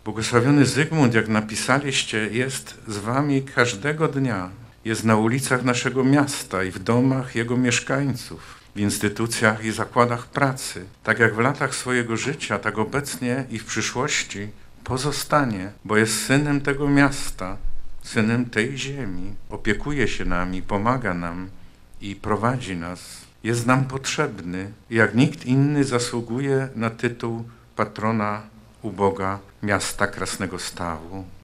Błogosławiony Zygmunt, jak napisaliście, jest z wami każdego dnia. Jest na ulicach naszego miasta i w domach jego mieszkańców, w instytucjach i zakładach pracy. Tak jak w latach swojego życia, tak obecnie i w przyszłości pozostanie, bo jest synem tego miasta, synem tej ziemi. Opiekuje się nami, pomaga nam i prowadzi nas. Jest nam potrzebny i jak nikt inny zasługuje na tytuł patrona uboga miasta Krasnego Stawu.